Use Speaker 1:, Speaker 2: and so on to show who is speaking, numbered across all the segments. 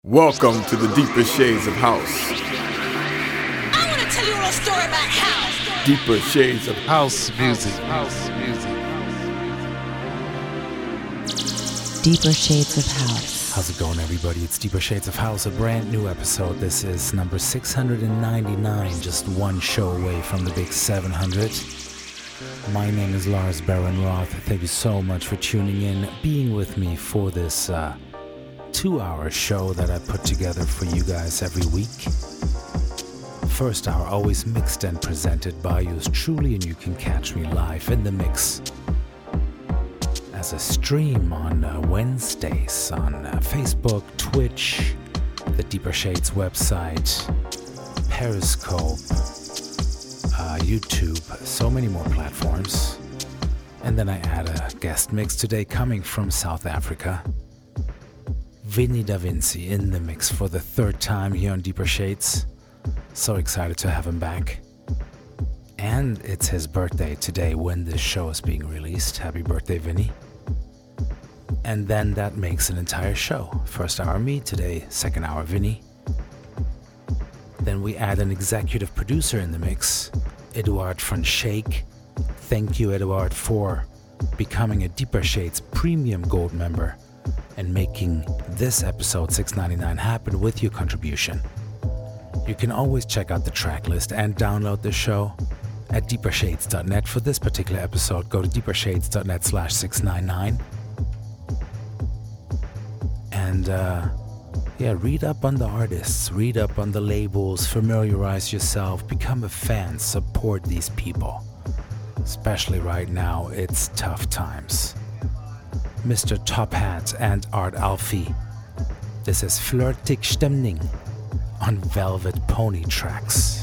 Speaker 1: Welcome to the deeper shades of house.
Speaker 2: I want to tell you a little story about house.
Speaker 1: Deeper shades of
Speaker 3: House music. House music.
Speaker 4: Deeper Shades of House.
Speaker 5: How's it going, everybody? It's Deeper Shades of House, a brand new episode. This is number 699, just one show away from the big 700. My name is Lars Baron Roth. Thank you so much for tuning in, being with me for this 2-hour show that I put together for you guys every week. First hour always mixed and presented by yours truly, and you can catch me live in the mix as a stream on Wednesdays on Facebook, Twitch, the Deeper Shades website, Periscope, YouTube, so many more platforms. And then I add a guest mix today coming from South Africa. Vinny Da Vinci in the mix for the third time here on Deeper Shades. So excited to have him back. And it's his birthday today when this show is being released. Happy birthday, Vinny. And then that makes an entire show. First hour me today, second hour Vinny. Then we add an executive producer in the mix, Eduard van Schaik. Thank you, Eduard, for becoming a Deeper Shades Premium Gold member and making this episode 699 happen with your contribution. You can always check out the track list and download the show at deepershades.net. For this particular episode, go to deepershades.net/699. And read up on the artists, read up on the labels, familiarize yourself, become a fan, support these people. Especially right now, it's tough times. Mr. Top Hat and Art Alfie. This is Flirtig Stemning on Velvet Pony Tracks.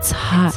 Speaker 4: It's hot.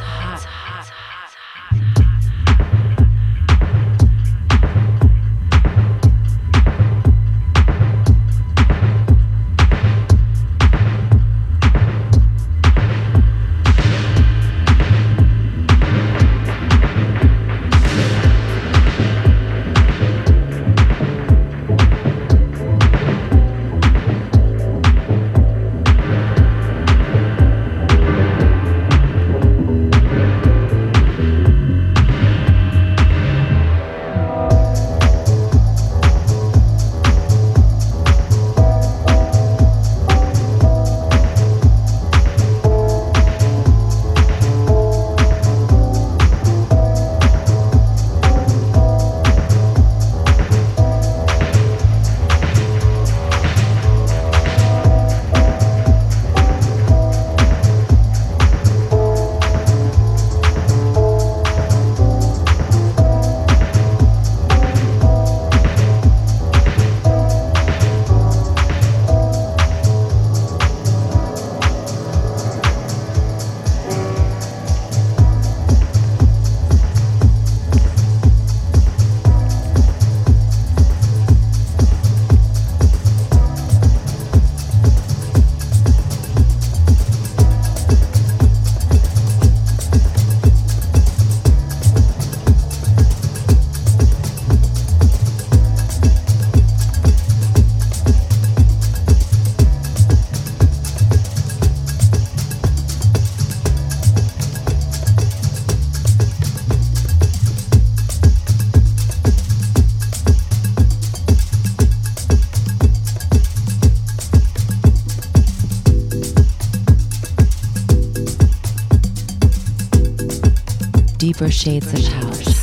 Speaker 4: Deeper shades of house.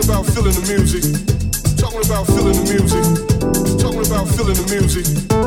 Speaker 1: Talking about feeling the music. Talking about feeling the music. Talking about feeling the music.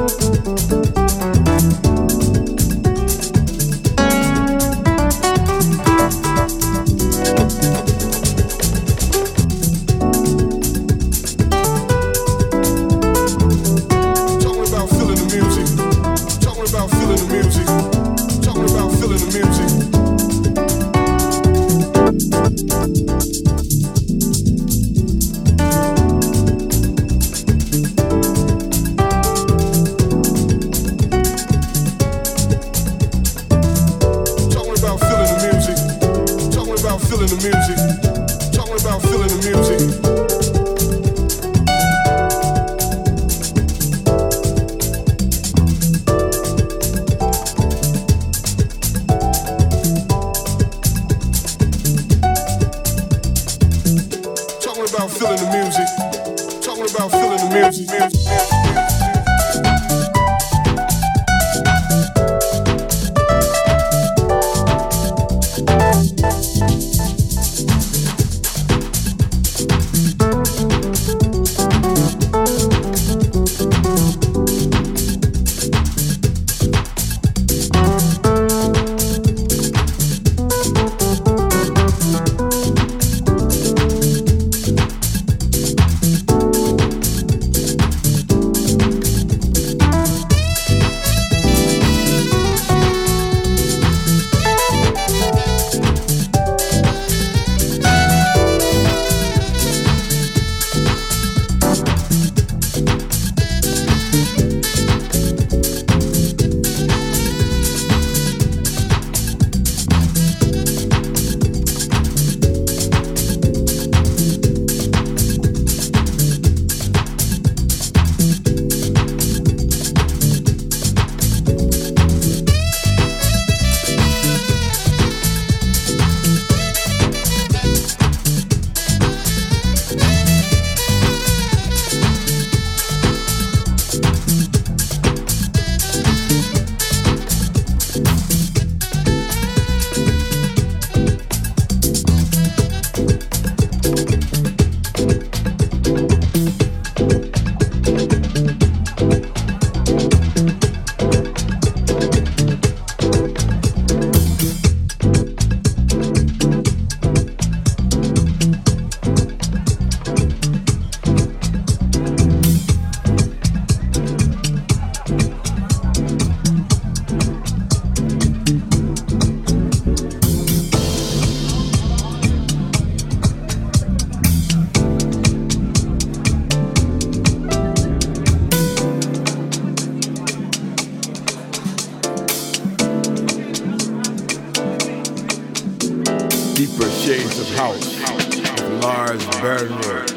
Speaker 1: Deeper Shades of House with Lars Berner.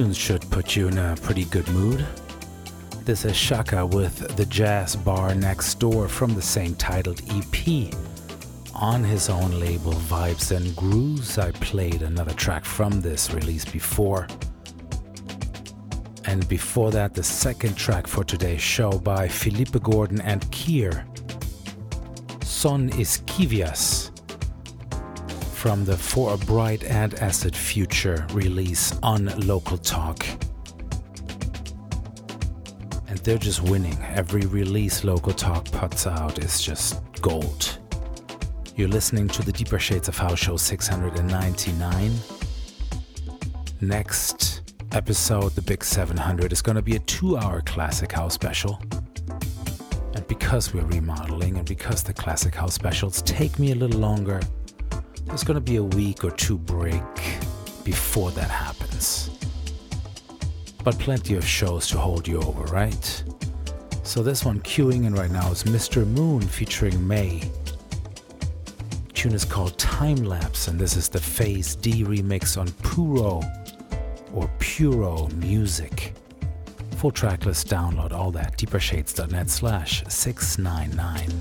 Speaker 5: tunes should put you in a pretty good mood. This is Shaka with The Jazz Bar Next Door from the same titled EP on his own label Vibes and Grooves. I played another track from this release before. And before that, the second track for today's show by Felipe Gordon and Kier, Son Esquivias, from the For a Bright and Acid Future release on Local Talk. And they're just winning. Every release Local Talk puts out is just gold. You're listening to the Deeper Shades of House Show 699. Next episode, the Big 700, is going to be a 2-hour Classic House special. And because we're remodeling and because the Classic House specials take me a little longer, there's going to be a week or two break before that happens. But plenty of shows to hold you over, right? So this one queuing in right now is Mr. Moon featuring May. The tune is called Time Lapse, and this is the Phase D remix on Puro or Puro Music. Full track list, download all that, deepershades.net/699.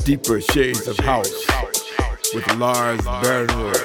Speaker 6: Deeper Shades of House with Lars Bernwood.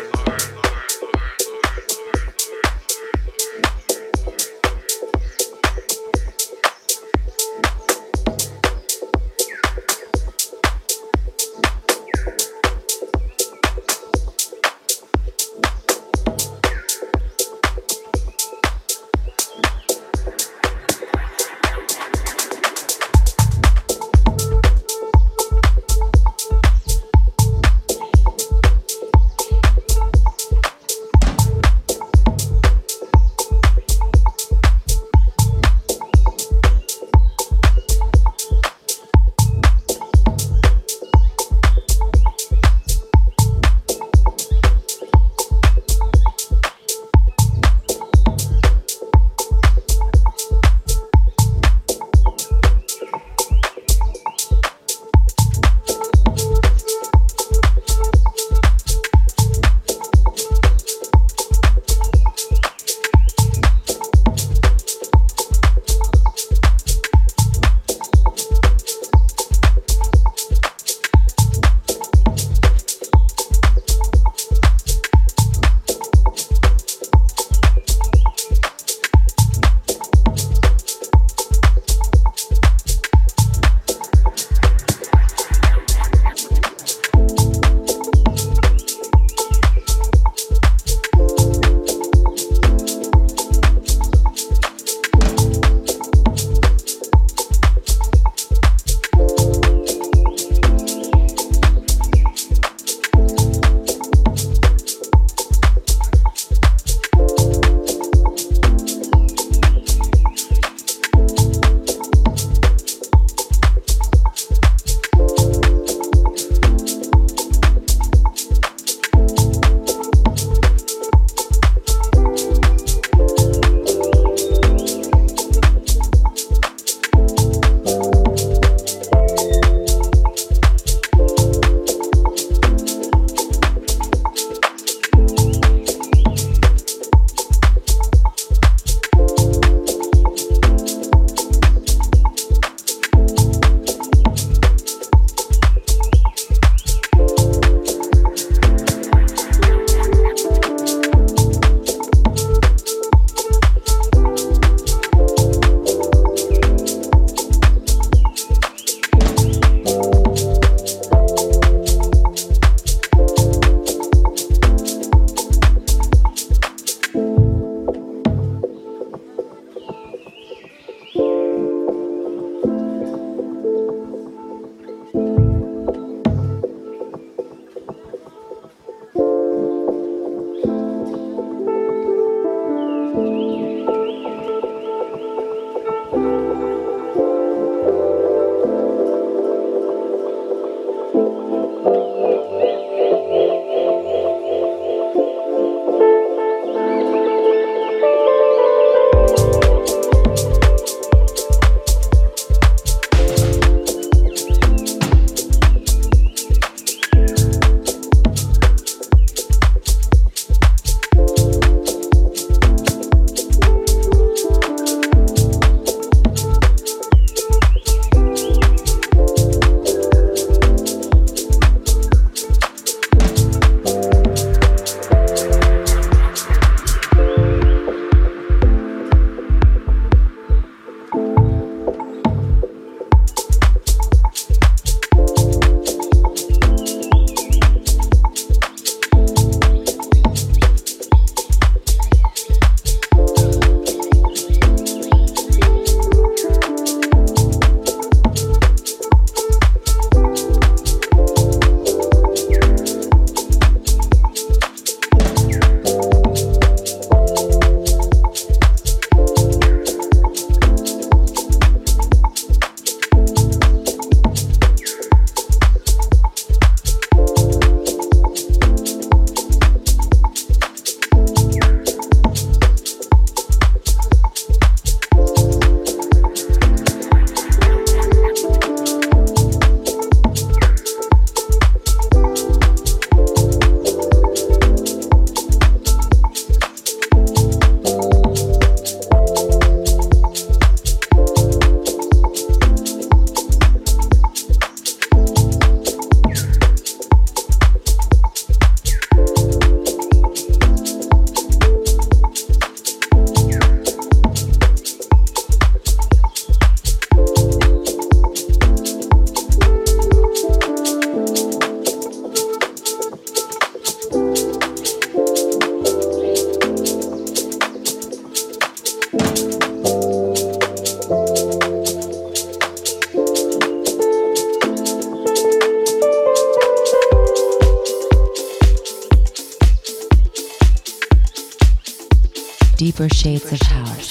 Speaker 4: Deeper Shades of House.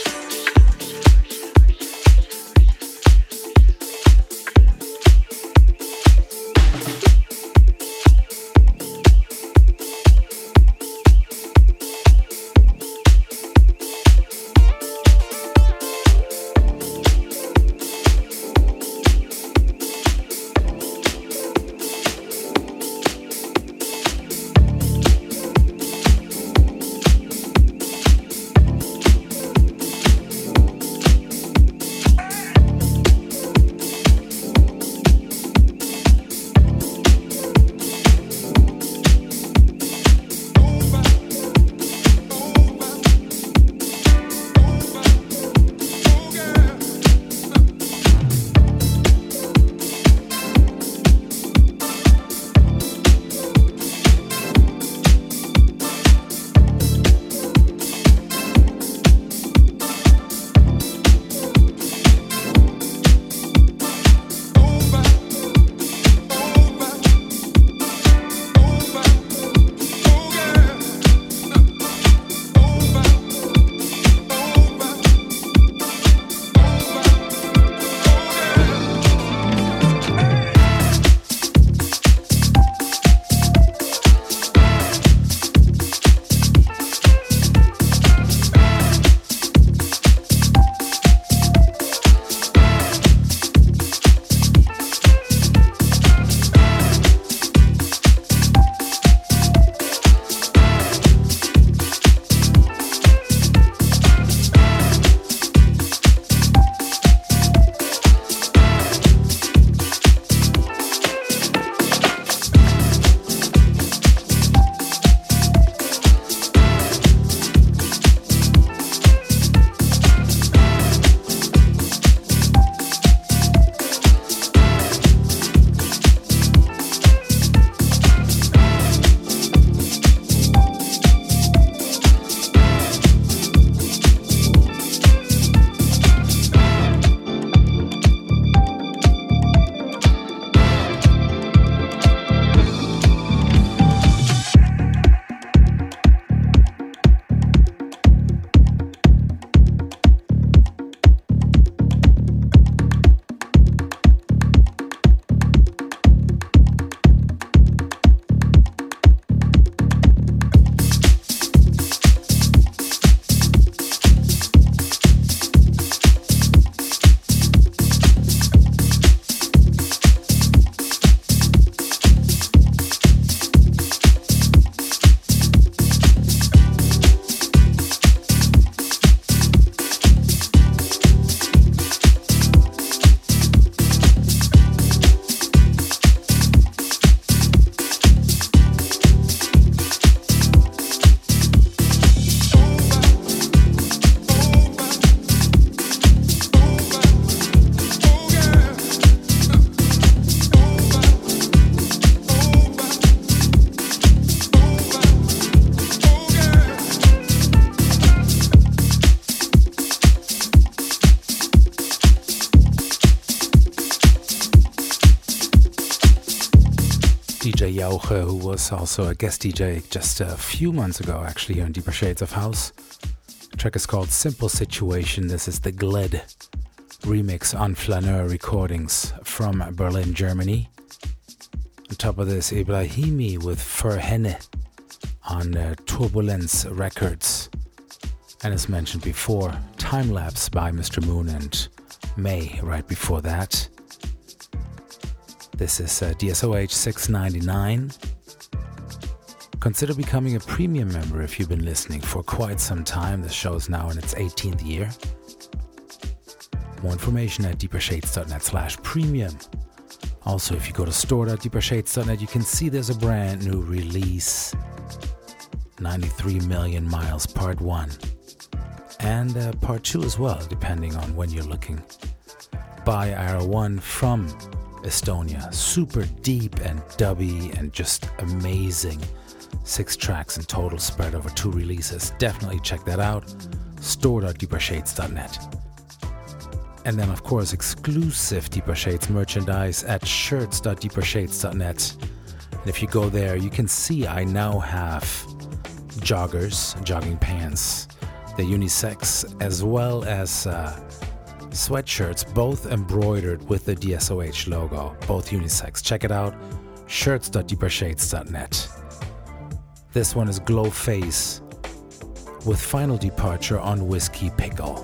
Speaker 5: DJ Jauche, who was also a guest DJ just a few months ago, actually, here in Deeper Shades of House. The track is called Simple Situation. This is the Gled remix on Flaneur Recordings from Berlin, Germany. On top of this, Ibrahimi with Furhene on Turbulence Records. And as mentioned before, Time Lapse by Mr. Moon and May right before that. This is DSOH 699. Consider becoming a premium member if you've been listening for quite some time. The show is now in its 18th year. More information at deepershades.net/premium. Also, if you go to store.deepershades.net, you can see there's a brand new release. 93 Million Miles Part 1. And Part 2 as well, depending on when you're looking. By R1 from Estonia. Super deep and dubby and just amazing. 6 tracks in total spread over 2 releases. Definitely check that out. Store.deepershades.net. And then, of course, exclusive Deeper Shades merchandise at shirts.deepershades.net. And if you go there, you can see I now have joggers, jogging pants, They're unisex as well as sweatshirts, both embroidered with the DSOH logo, both unisex. Check it out, shirts.deepershades.net. This one is Glow Face with Final Departure on Whiskey Pickle.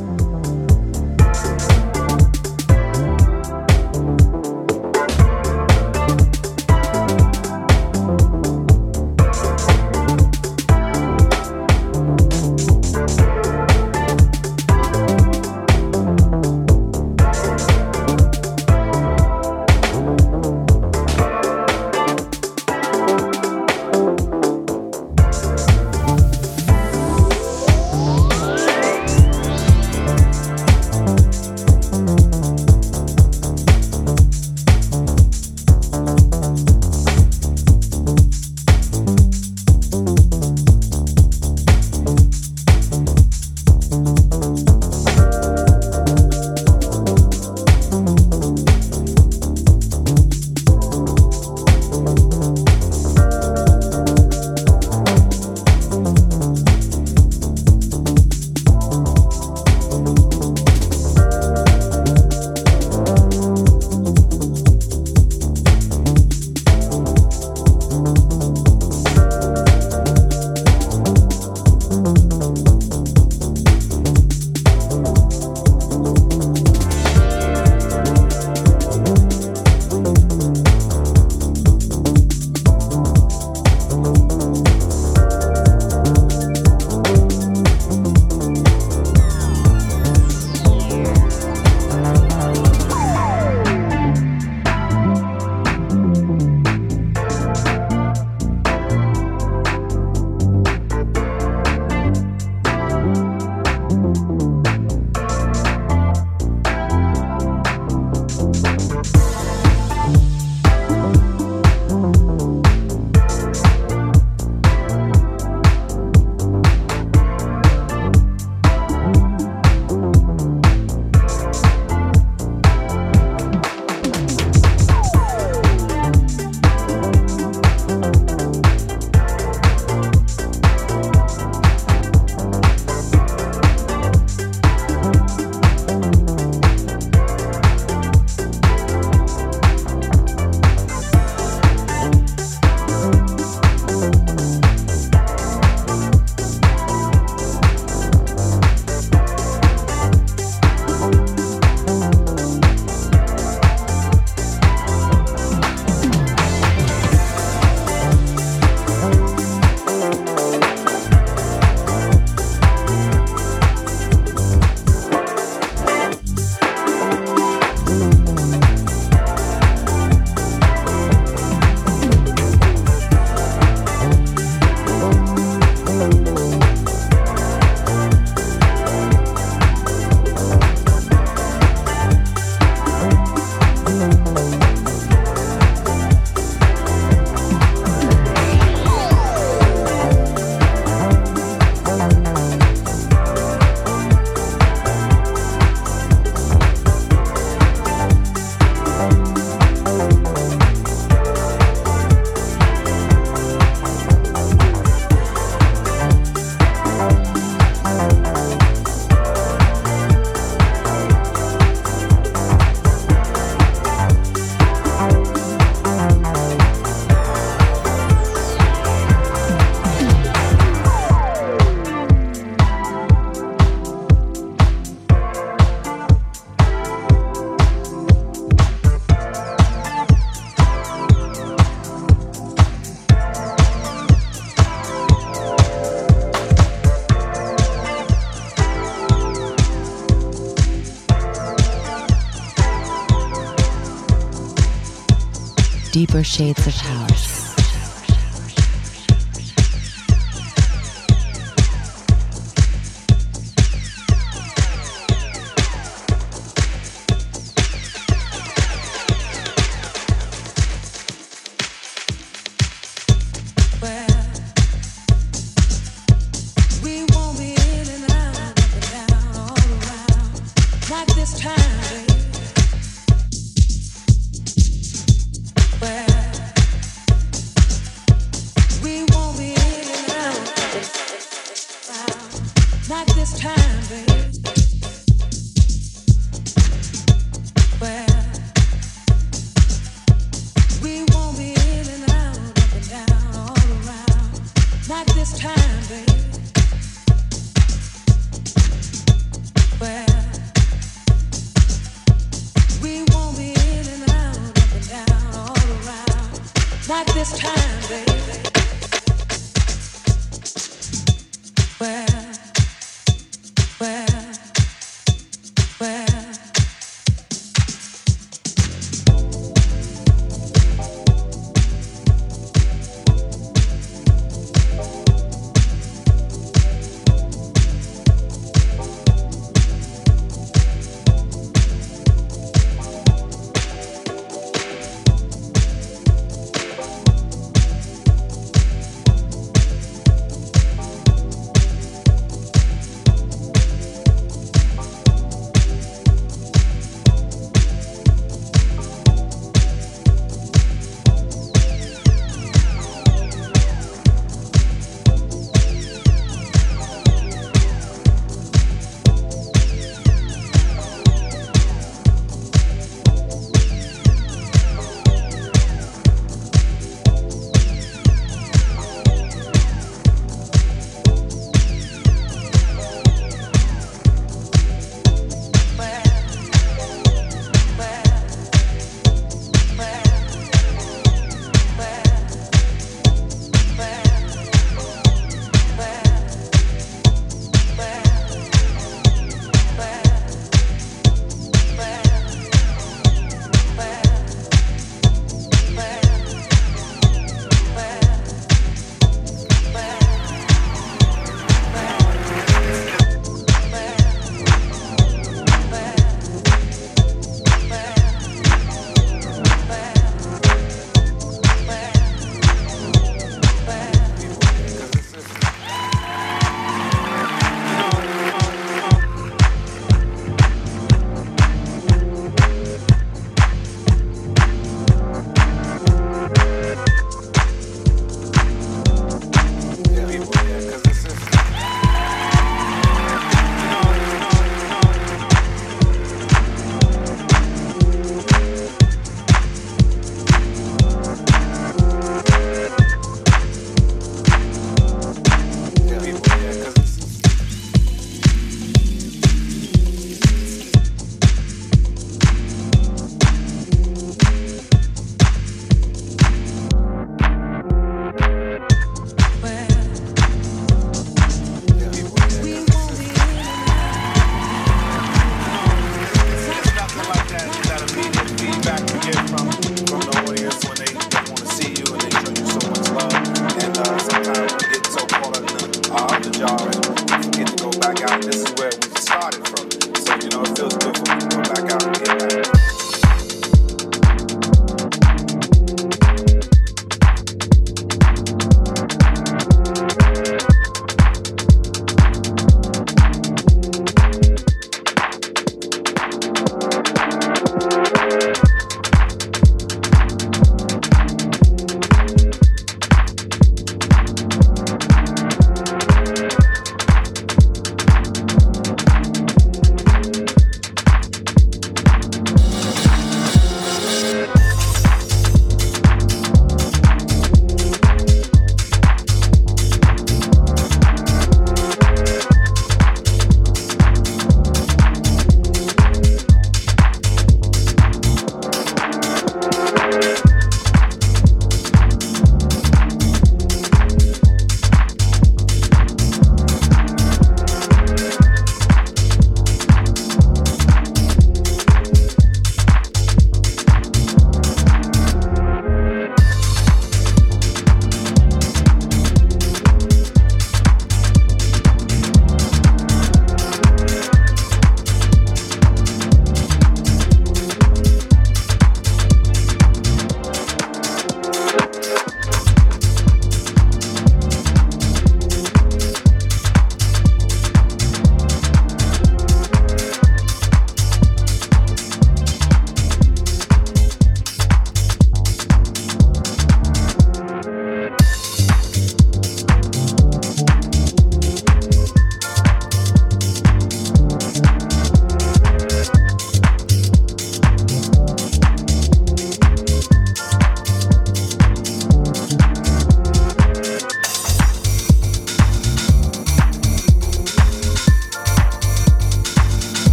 Speaker 4: Deeper shades of house.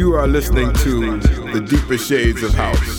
Speaker 6: You are listening to the deeper shades of house.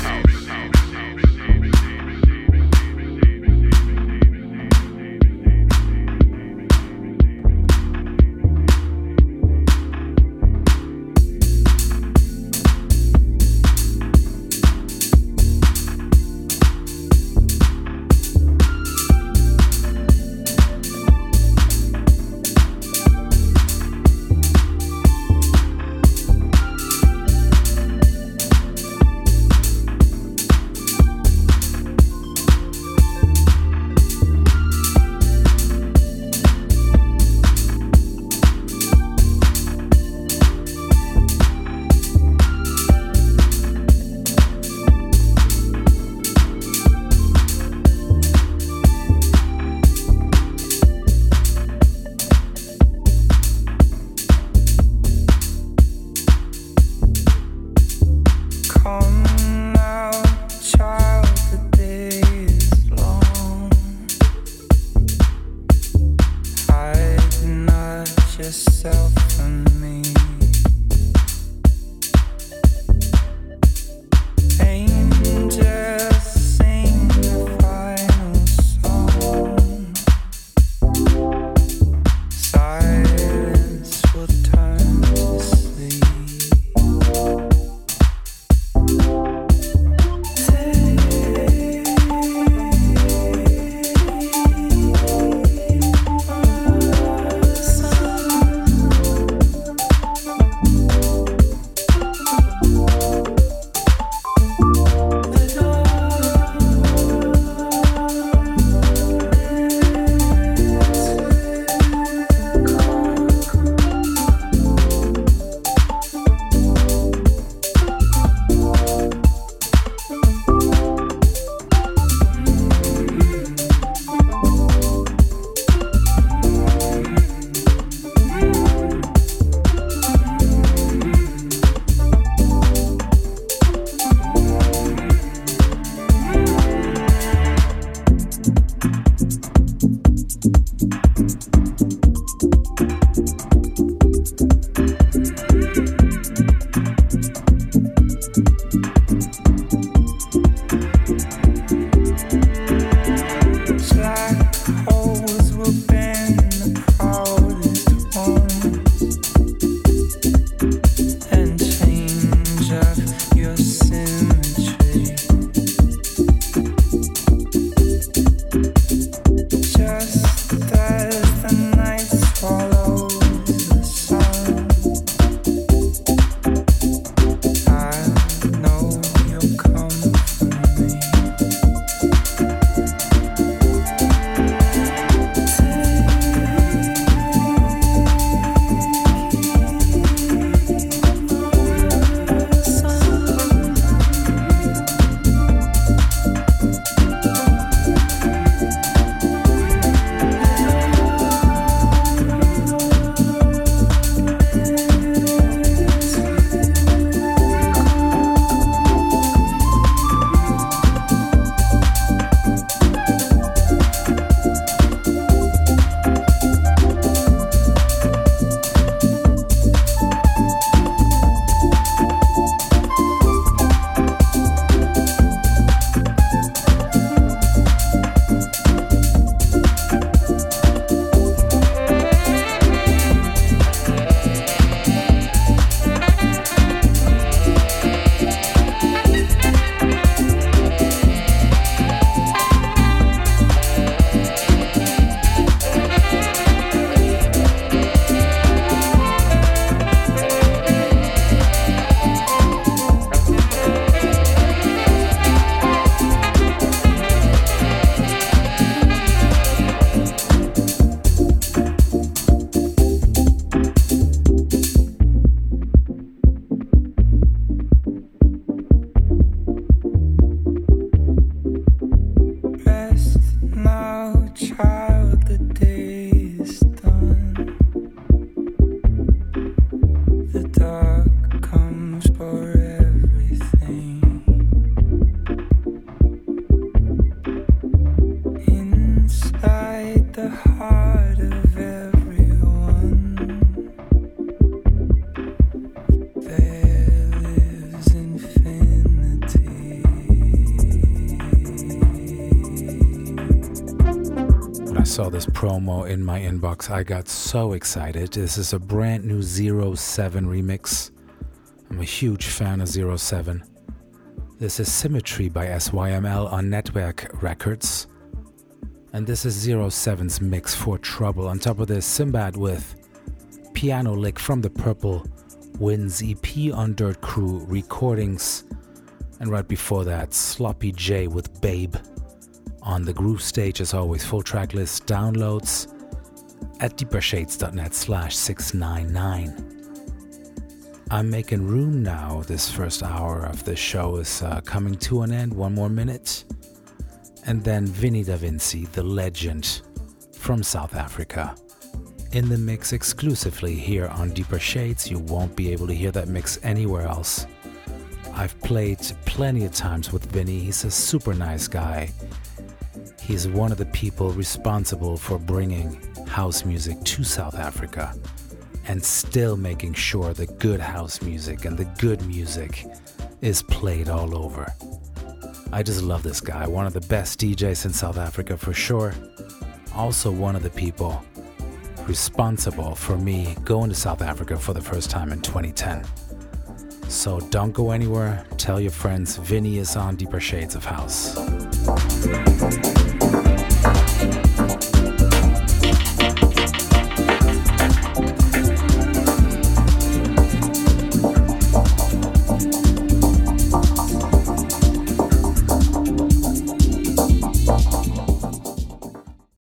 Speaker 5: When I saw this promo in my inbox, I got so excited. This is a brand new 07 remix. I'm a huge fan of 07. This is Symmetry by SYML on Network Records. And this is 07's mix for Trouble. On top of this, Sinbad with Piano Lick from the Purple Winds EP on Dirt Crew Recordings. And right before that, Sloppy J with Babe on the Groove Stage. As always, full track list downloads at deepershades.net/699. I'm making room now. This first hour of the show is coming to an end. 1 more minute. And then Vinny Da Vinci, the legend from South Africa, in the mix exclusively here on Deeper Shades. You won't be able to hear that mix anywhere else. I've played plenty of times with Vinny. He's a super nice guy. He's one of the people responsible for bringing house music to South Africa and still making sure the good house music and the good music is played all over. I just love this guy. One of the best DJs in South Africa for sure. Also one of the people responsible for me going to South Africa for the first time in 2010. So don't go anywhere. Tell your friends Vinny is on Deeper Shades of House.